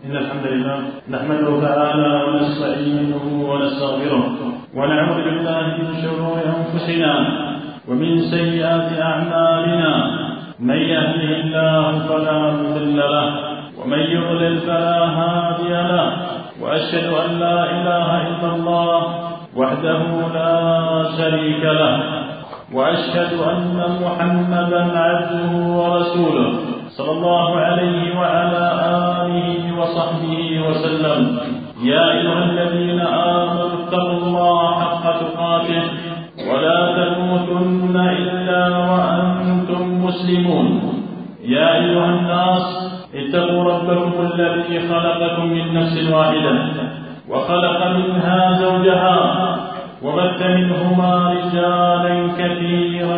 إن الحمد لله نحمده تعالى ونستعينه ونستغفره ونعوذ بالله من شرور أنفسنا ومن سيئات أعمالنا. من يهده الله فلا مضل له ومن يضلل فلا هادي له، وأشهد أن لا إله إلا الله وحده لا شريك له، وأشهد أن محمدا عبده ورسوله صلى الله عليه وعلى آله وصحبه وسلم. يا أيها الذين آمنوا اتقوا الله حق تقاته ولا تموتن إلا وأنتم مسلمون. يا أيها الناس اتقوا ربكم الذي خلقكم من نفس واحدة وخلق منها زوجها وبث منهما رجالا كثيرا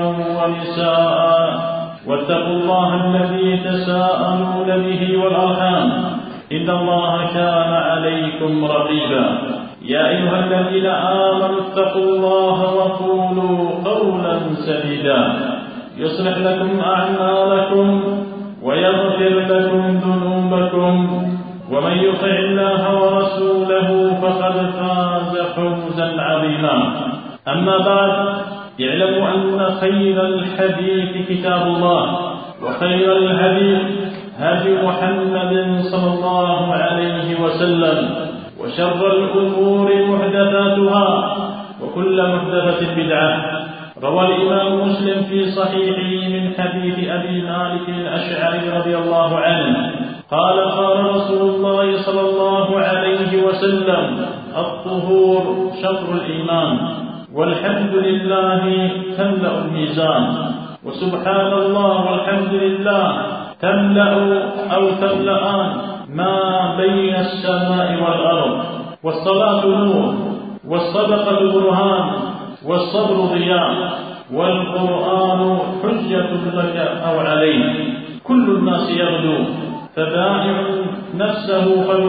ونساء، واتقوا الله الذي تساءلون به والأرحام إن الله كان عليكم رقيبا. يا أيها الذين آمنوا اتقوا الله وقولوا قولا سديدا يصلح لكم أعمالكم ويغفر لكم ذنوبكم، ومن يطع الله ورسوله فقد فاز فوزا عظيما. أما بعد، اعلموا أن خير الحديث كتاب الله، وخير الهدي هدي محمد صلى الله عليه وسلم، وشر الأمور محدثاتها وكل محدثة بدعة. روى الإمام مسلم في صحيحه من حديث أبي مالك الأشعري رضي الله عنه قال: قال رسول الله صلى الله عليه وسلم: الطهور شطر الإيمان، والحمد لله تملأ الميزان. وسبحان الله والحمد لله تملأ أو تملأان ما بين السماء والأرض. والصلاة نور، والصدقة برهان، والصبر ضياء، والقرآن حجة لك أو عليك. كل الناس يغدو، فبائع نفسه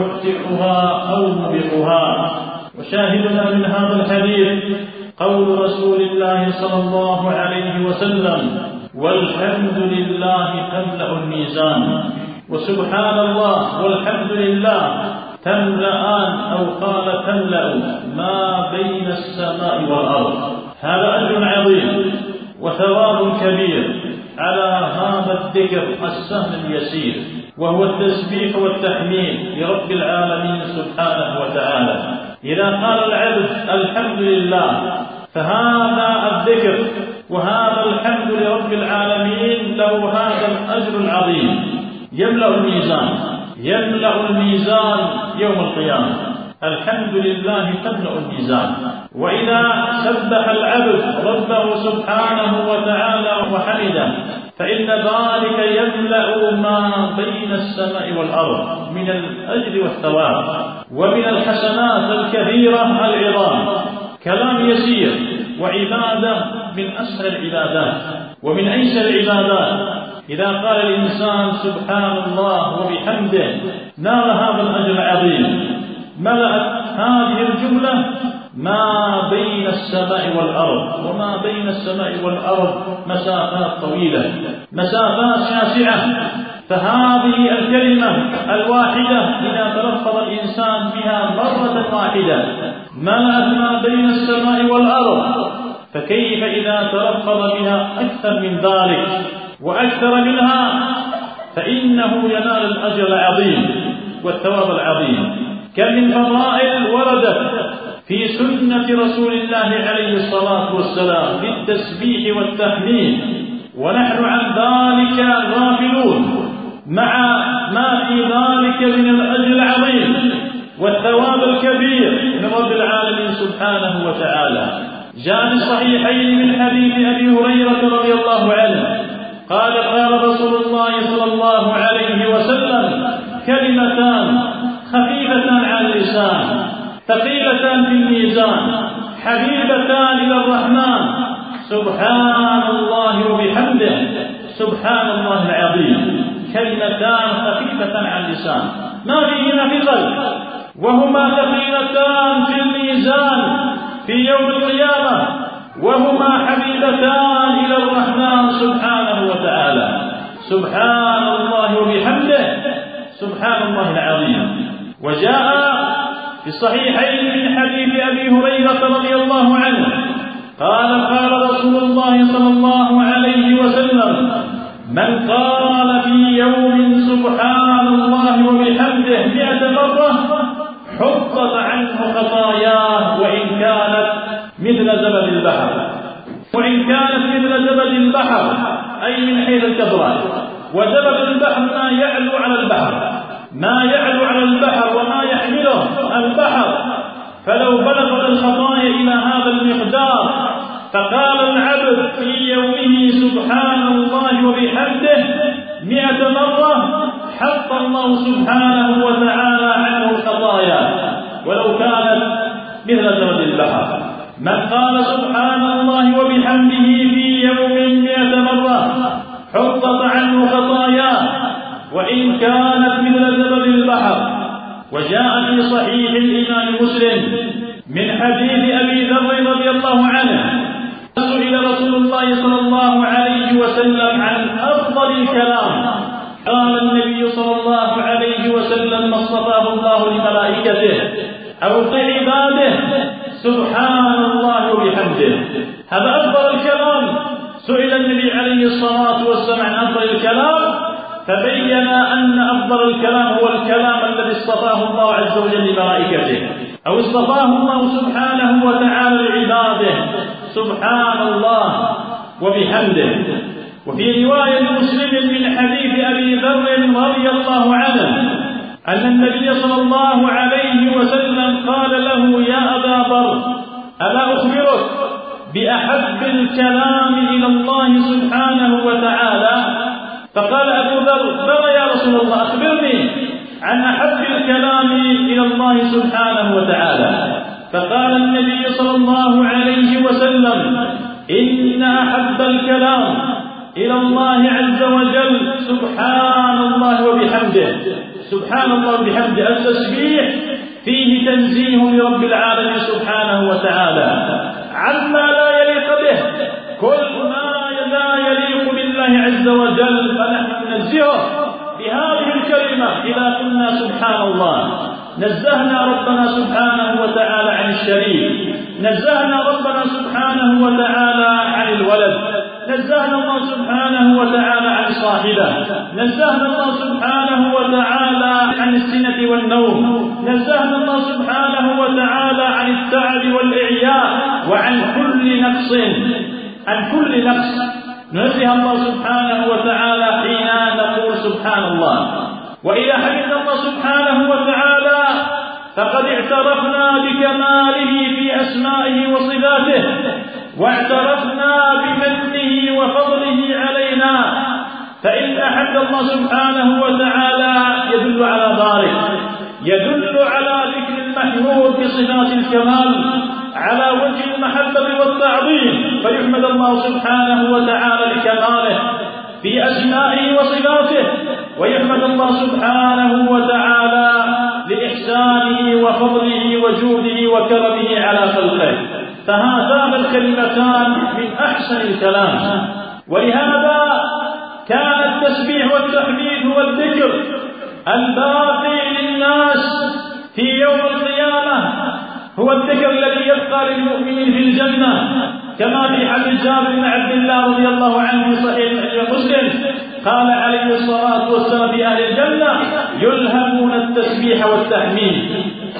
فيحتئها أو مبقها. وشاهدنا من هذا الحديث قول رسول الله صلى الله عليه وسلم: والحمد لله تملأ الميزان. وسبحان الله والحمد لله تملأان أو قال تملأ ما بين السماء والأرض. هذا أجر عظيم وثواب كبير على هذا الذكر السهل اليسير، وهو التسبيح والتحميد لرب العالمين سبحانه وتعالى. إذا قال العبد الحمد لله فهذا الذكر وهذا الحمد لرب العالمين له هذا الأجر العظيم يملأ الميزان، يملأ الميزان يوم القيامة. الحمد لله تملأ الميزان. وإذا سبح العبد ربه سبحانه وتعالى وحمده فإن ذلك يملأ ما بين السماء والأرض من الأجر والثواب ومن الحسنات الكثيرة العظام. كلام يسير وعبادة من أسهل العبادات ومن أيسر العبادات. إذا قال الإنسان سبحان الله وبحمده نال هذا الأجر العظيم. ملأت هذه الجملة ما بين السماء والأرض، وما بين السماء والأرض مسافات طويلة، مسافات شاسعة. فهذه الكلمة الواحدة إذا تلفظ الإنسان بها مرة واحدة ملأت ما بين السماء والأرض، فكيف إذا تلفظ بها أكثر من ذلك وأكثر منها؟ فإنه ينال الأجر العظيم والثواب العظيم. كم من فضائل وردت في سنة رسول الله عليه الصلاة والسلام في التسبيح والتحميد، ونحن عن ذلك غافلون، مع ما في ذلك من الأجر العظيم والثواب الكبير من رب العالمين سبحانه وتعالى. جاء في الصحيحين من حديث أبي هريرة رضي الله عنه قال: قال رسول الله صلى الله عليه وسلم: كلمتان خفيفتان على اللسان ثقيلتان في الميزان حبيبتان إلى الرحمن سبحان الله وبحمده سبحان الله العظيم. كلمتان خفيفتان على اللسان ما فيهما ثقل، وهما ثقيلتان في الميزان في يوم القيامة، وهما حبيبتان إلى الرحمن سبحانه وتعالى. سبحان الله وبحمده سبحان الله العظيم. وجاء في الصحيحين من حديث أبي هريرة رضي الله عنه قال قال رسول الله صلى الله عليه وسلم: من قال في يوم سبحان الله وبحمده 100 مرة حطت عنه خطاياه وإن كانت مثل زبد البحر. وإن كانت مثل زبد البحر أي من حيث الكبرى، وزبد البحر ما يعلو على البحر، ما يعلو على البحر وما يحمله البحر. فلو بلغت الخطايا إلى هذا المقدار فقال العبد في يومه سبحان الله وبحمده 100 مرة حط الله سبحانه وتعالى عنه الخطايا ولو كانت مثل زبد البحر. من قال سبحان الله وبحمده في يوم 100 مرة حطت عنه خطاياه وإن كانت مثل زبد البحر. وجاء في صحيح الإمام مسلم من حديث أبي ذر رضي الله عنه سئل رسول الله صلى الله عليه وسلم عن أفضل الكلام، قال النبي صلى الله عليه وسلم: ما اصطفاه الله لملائكته أو لعباده سبحان الله وبحمده. هذا أفضل الكلام. سئل النبي عليه الصلاة والسلام عن أفضل الكلام فبين أن أفضل الكلام هو الكلام الذي اصطفاه الله عز وجل لملائكته أو اصطفاه الله سبحانه وتعالى لعباده سبحان الله وبحمده. وفي رواية مسلم من حديث أبي ذر رضي الله عنه أن النبي صلى الله عليه وسلم قال له: يا أبا ذر ألا أخبرك بأحب الكلام إلى الله سبحانه وتعالى؟ فقال أبو ذر: بلى يا رسول الله، أخبرني عن أحب الكلام إلى الله سبحانه وتعالى. فقال النبي صلى الله عليه وسلم: إن أحب الكلام إلى الله عز وجل سبحان الله وبحمده. سبحان الله وبحمده التسبيح فيه تنزيه لرب العالمين سبحانه وتعالى عما لا يليق به. كل ما لا يليق بالله عز وجل فنحن ننزهه بهذه الكلمة. إذا قلنا سبحان الله نزهنا ربنا سبحانه وتعالى عن الشريك، نزهنا ربنا سبحانه وتعالى عن الولد، نزهنا الله سبحانه وتعالى عن صاحبه، نزهنا الله سبحانه وتعالى عن السنة والنوم، نزهنا الله سبحانه وتعالى عن التعب والإعياء وعن كل نقص، عن كل نقص نزه الله سبحانه وتعالى حين نقول سبحان الله. وإذا حمدنا الله سبحانه وتعالى فقد اعترفنا بكماله في أسمائه وصفاته، واعترفنا بمنه وفضله علينا. فإن أحد الله سبحانه وتعالى يدل على ذلك، يدل على ذكر المحمود بصفات الكمال على وجه المحبة والتعظيم، فيحمد الله سبحانه وتعالى لكماله في أسمائه وصفاته، ويحمد الله سبحانه وتعالى لإحسانه وفضله وجوده وكرمه على خلقه. فهاتان الكلمتان من أحسن الكلام. ولهذا كان التسبيح والتحميد هو الذكر الباقي للناس في يوم القيامة، هو الذكر الذي يبقى للمؤمنين في الجنة، كما في حديث جابر بن عبد الله رضي الله عنه في صحيح مسلم قال عليه الصلاة والسلام في أهل الجنة: يلهمون التسبيح والتحميد،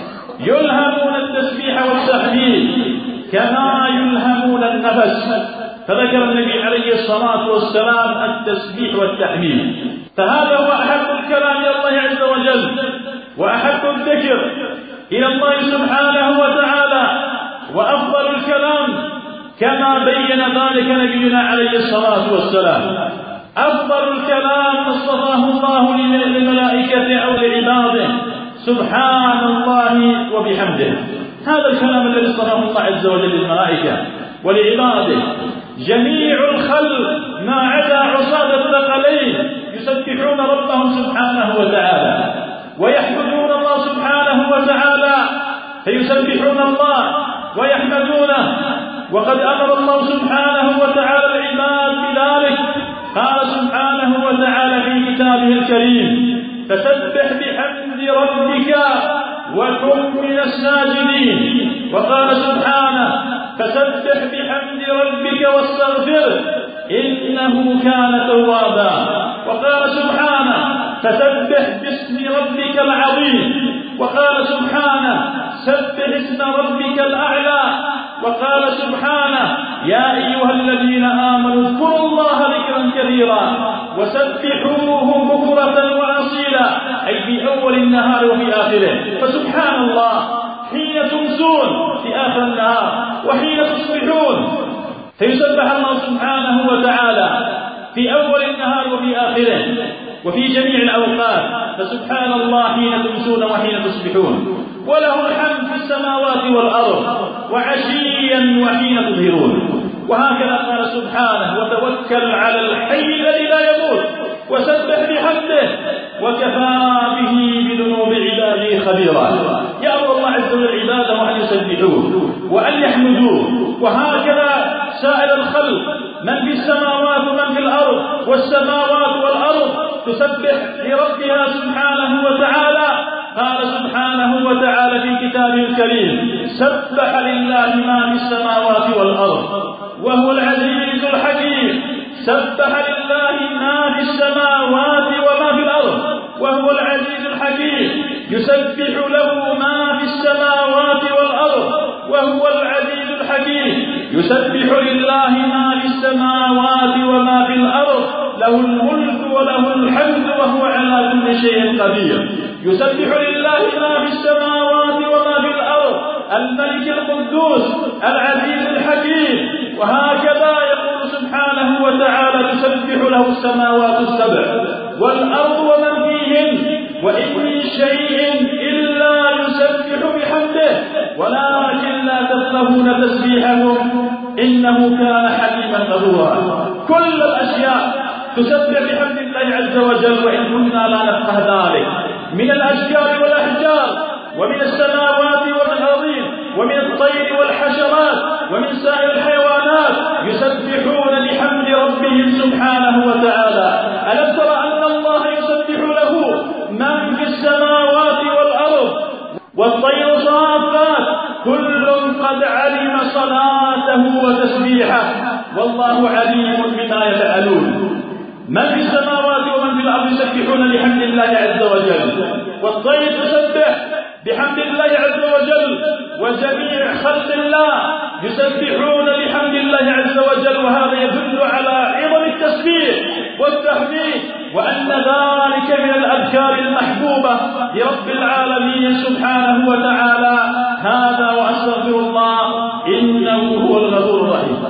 يلهمون التسبيح والتحميد كما يلهمون النفس. فذكر النبي عليه الصلاة والسلام التسبيح والتحميد. فهذا هو أحب الكلام إلى الله عز وجل وأحب الذكر إلى الله سبحانه وتعالى وأفضل الكلام، كما بين ذلك نبينا عليه الصلاة والسلام. أفضل الكلام اصطفاه الله للملائكة أو لعباده سبحان الله وبحمده. هذا الكلام الذي اصطفاه الله عز وجل للملائكة ولعباده. جميع الخلق ما عدا عصاة الثقلين يسبحون ربهم سبحانه وتعالى ويحمدون الله سبحانه وتعالى، فيسبحون الله ويحمدونه. وقد أمر الله سبحانه وتعالى العباد بذلك، قال سبحانه وتعالى في كتابه الكريم: فسبح بحمد ربك وكن من الساجدين. وقال سبحانه: فسبح بحمد ربك واستغفره إنه كان توابا. وقال سبحانه: فسبح باسم ربك العظيم. وقال سبحانه: سبح اسم ربك الأعلى. وقال سبحانه: يا أيها الذين آمنوا اذكروا الله ذكرا كثيرا وسبحوه بكرة وأصيلا، أي في أول النهار وفي آخره. فسبحان الله حين تمسون في آخر النهار وحين تصبحون، فيسبح الله سبحانه وتعالى في أول النهار وفي آخره وفي جميع الأوقات. فسبحان الله حين تمسون وحين تصبحون، وله الحمد في السماوات والأرض وعشيا وحين تظهرون. وهكذا قال سبحانه: وتوكل على الحي الذي لا يموت وسبح بحمده وكفى به بذنوب عباده خبيرا. يأمر الله عز وجل عباده أن يسبحوه وأن يحمدوه. وهكذا سائر الخلق، من في السماوات ومن في الأرض، والسماوات والأرض تسبح لربها سبحانه وتعالى. قال سبحانه وتعالى في كتابه الكريم: سبح لله ما في السماوات والأرض وهو العزيز الحكيم. سبح لله ما في السماوات وما في الأرض وهو العزيز الحكيم. يسبح له ما في السماوات والأرض وهو العزيز الحكيم. يسبح لله ما في السماوات وما في الأرض، له الملك وله الحمد وهو على كل شيء قدير. يسبح لله ما في السماوات وما في الأرض، الملك القدوس العزيز الحكيم. وهكذا يقول سبحانه وتعالى: تسبح له السماوات السبع والأرض ومن فيهن وإن من شيء إلا يسبح بحمده ولكن لا تفقهون تسبيحهم إنه كان حليما غفورا. كل الأشياء تسبح بحمد الله عز وجل، وإن كنا لا نفقه ذلك، من الأشجار والأحجار ومن السماوات ومن الأرضين ومن الطير والحشرات ومن سائر الحيوانات يسبحون بحمد ربهم سبحانه وتعالى. ألم تر أن الله يسبح له من في السماوات والأرض والطير صافات كل قد علم صلاته وتسبيحه والله عليم بما يفعلون. من في السماوات ومن في الأرض يسبحون بحمد الله عز وجل، والطير تسبح بحمد الله عز وجل، وجميع خلق الله يسبحون بحمد الله عز وجل. وهذا يدل على عظم التسبيح والتحميد، وأن ذلك من الأذكار المحبوبة لرب العالمين سبحانه وتعالى. هذا وأستغفر الله إنه هو الغفور الرحيم.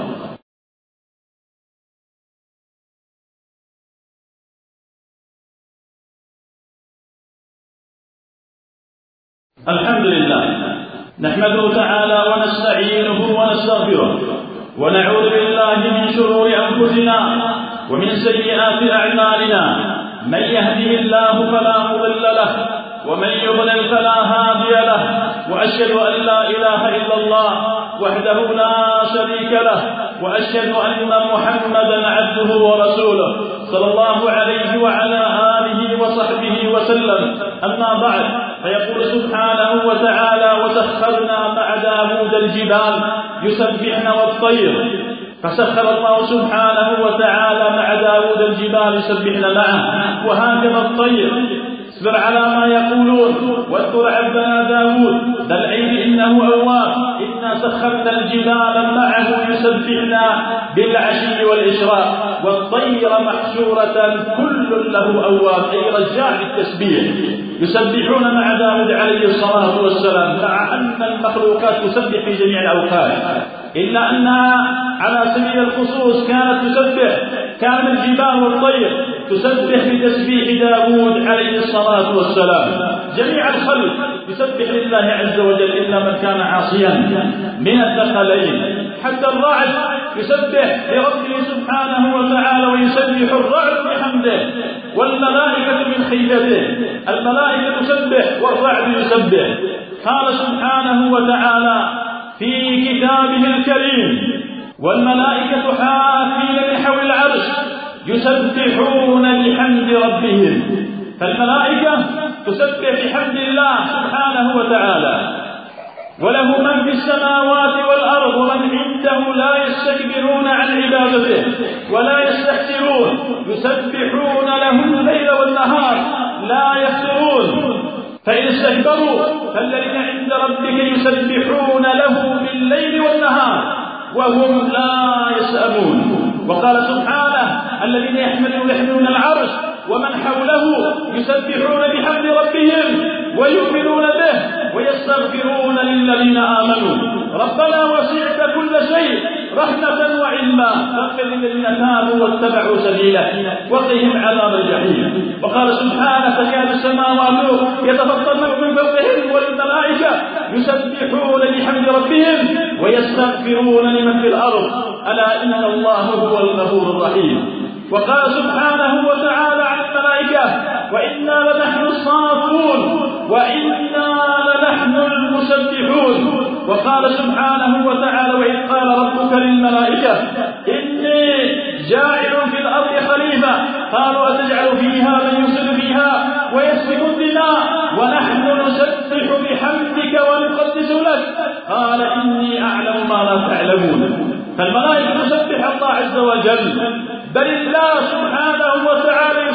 الحمد لله نحمده تعالى ونستعينه ونستغفره، ونعوذ بالله من شرور أنفسنا ومن سيئات أعمالنا. من يهده الله فلا مضل له ومن يضلل فلا هادي له. وأشهد أن لا إله إلا الله وحده لا شريك له، وأشهد أن محمدا عبده ورسوله صلى الله عليه وعلى آله وصحبه وسلم. أما بعد، فيقول سبحانه وتعالى: وسخرنا مع داود الجبال يسبحن والطير. فسخر الله سبحانه وتعالى مع داود الجبال يسبحن معه، وهكذا الطير. اصبر على ما يقولون واذكر عبدنا داود ذا العيد إنه أواب. إنا سخرنا الجبال معه يسبحن بالعشي والإشراق، والطير محشورة كل له أواب، أي رجاع بالتسبيح. يسبحون مع داود عليه الصلاة والسلام، مع أن المخلوقات تسبح في جميع الأوقات، إلا أنها على سبيل الخصوص كانت تسبح، كان الجبال والطير تسبح بتسبيح داود عليه الصلاة والسلام. جميع الخلق يسبح لله عز وجل إلا من كان عاصيا من الثقلين. حتى الرعد يسبح لربه سبحانه وتعالى، ويسبح الرعد بحمده، والملائكة من خيفته. الملائكة تسبح والرعد يسبح. قال سبحانه وتعالى في كتابه الكريم: والملائكة حافين من حول العرش يسبحون بحمد ربهم. فالملائكة تسبح بحمد الله سبحانه وتعالى، وله من في السماوات والأرض ومن عنده لا يستكبرون عن عبادته ولا يستحسرون، يسبحون له الليل والنهار لا يفترون. فإن استكبروا فالذين عند ربك يسبحون له بالليل والنهار وهم لا يسأمون. وقال سبحانه: الذين يحملون العرش ومن حوله يسبحون بحمد ربهم ويؤمنون به ويستغفرون للذين آمنوا ربنا وسعت كل شيء رحمة وعلما فاغفر للذين تابوا واتبعوا سبيلك وقهم عذاب الجحيم. وقال سبحانه: تكاد السماوات يتفطرن من فوقهن والملائكة يسبحون بحمد ربهم ويستغفرون لمن في الأرض ألا إن الله هو الغفور الرحيم. وقال سبحانه وتعالى عن الملائكة: وإنا لنحن الصافون وإنا لنحن المسبحون. وقال سبحانه وتعالى: وإذ قال ربك للملائكة إني جاعل في الأرض خليفة قالوا أتجعل فيها من يفسد فيها ويسفك الدماء ونحن نسبح بحمدك ونقدس لك قال إني أعلم ما لا تعلمون. فالملائكة تسبح الله عز وجل، بل الله سبحانه وتعالى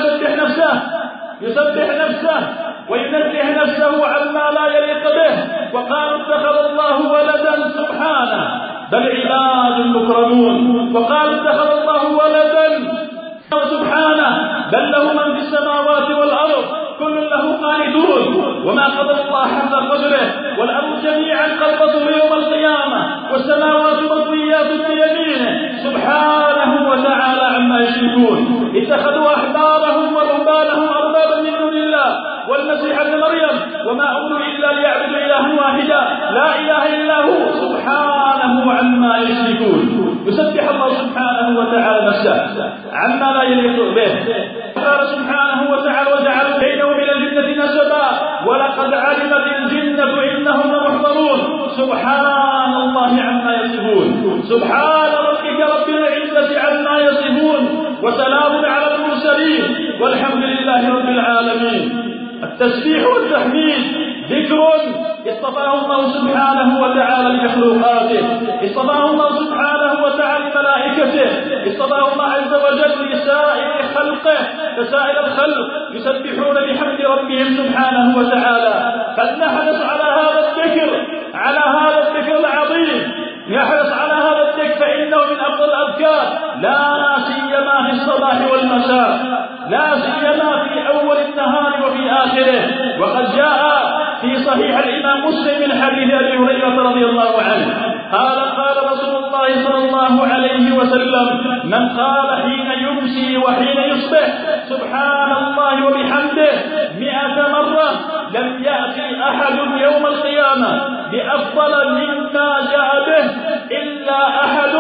يسبح نفسه وينزه نفسه عما لا يليق به. وقالوا اتخذ الله ولدا سبحانه بل عباد مكرمون. وقالوا اتخذ الله ولدا سبحانه بل له من في السماوات والأرض كل له قانتون. وما قدر الله حق قدره والأرض جميعا قبضته يوم القيامة والسماوات مطويات بيمينه سبحانه وتعالى عما يشركون. اتخذوا أحبارهم ورهبانهم أربابا من دون الله والمسيح ابن مريم وما أمروا إلا ليعبدوا إلها واحدا لا إله إلا هو سبحانه عما يشركون. يسبح الله سبحانه وتعالى نفسه عما لا يليق به. قال سبحانه وتعالى: وجعلوا بينه من الجنة نسبا ولقد علمت الجنة إنهم لمحضرون. سبحان الله عما يصفون. سبحان ربك رب العزة عما يصفون وسلام على المرسلين والحمد لله رب العالمين. التسبيح والتحميد ذكر اصطفاه الله سبحانه وتعالى لمخلوقاته، اصطفاه الله سبحانه وتعالى لملائكته، اصطفاه الله عز وجل لسائر خلقه، فسائر الخلق يسبحون بحمد ربهم سبحانه وتعالى. فلنحرص على هذا الذكر العظيم، نحرص على هذا الذكر فإنه من أفضل الأذكار لا سيما في الصباح والمساء، لا سيما في أول النهار وفي آخره. وقد جاء في صحيح الإمام مسلم من حديث أبي هريرة رضي الله عنه قال رسول الله صلى الله عليه وسلم: من قال حين يمسي وحين يصبح سبحان الله وبحمده 100 مرة لم يأتي أحد يوم القيامة بأفضل مما جاء به إلا أحد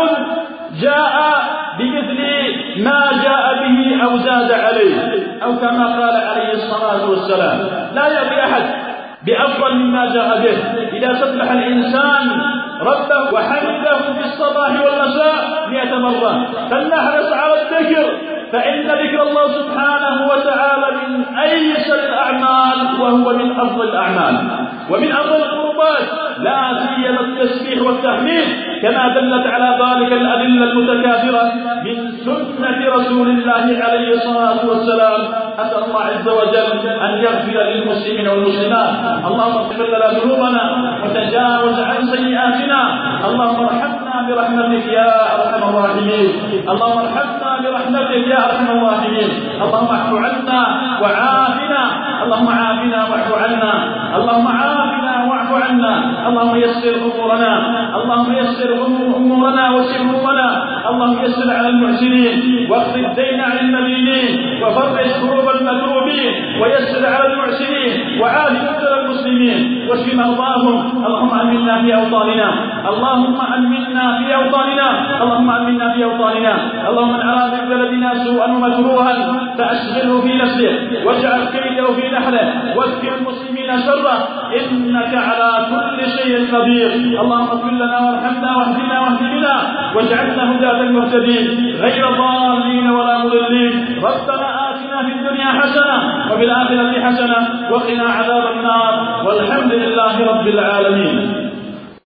جاء بمثل ما جاء به أو زاد عليه، أو كما قال عليه الصلاة والسلام: لا يأتي أحد بأفضل مما جاء به. إذا سبح الإنسان ربه وحمده في الصباح والمساء 100 مرة فلنحرص على الذكر، فإن ذكر الله سبحانه وتعالى من أيسر الأعمال وهو من أفضل الأعمال ومن أفضل القربات، لا سيما التسبيح والتحميد كما دلت على ذلك الأدلة المتكاثرة من سنة رسول الله عليه الصلاة والسلام. أسأل الله عز وجل أن يغفر للمسلمين والمسلمات. اللهم اغفر لنا ذنوبنا وتجاوز عن سيئاتنا. اللهم ارحمنا برحمتك يا أرحم الراحمين. اللهم ارحمنا برحمتك يا أرحم الراحمين. اللهم اعف عنا وعافنا. اللهم عافنا واعف عنا. اللهم عافنا واعف عنا. اللهم يسر أمورنا. اللهم يسر أمورنا وسر أمورنا. اللهم يسر على المحسنين واقض الدين عن المدينين وفرج كروب المكروبين ويسر على المحسنين وعاف مبتلى المسلمين واشف مرضاهم. اللهم آمنا في أوطاننا. اللهم آمنا في أوطاننا. اللهم آمنا في أوطاننا. اللهم من أراد ببلدنا سوءا ومكروها فأشغله في نفسه واجعل كيده في نحره واكفي المسلمين شره إنك على كل شيء قدير. اللهم اغفر لنا وارحمنا واهدنا واهد بنا واجعلنا هداة المهتدين غير ضالين ولا مضلين. ربنا آتنا في الدنيا حسنة وفي الآخرة حسنة وقنا عذاب النار والحمد لله رب العالمين.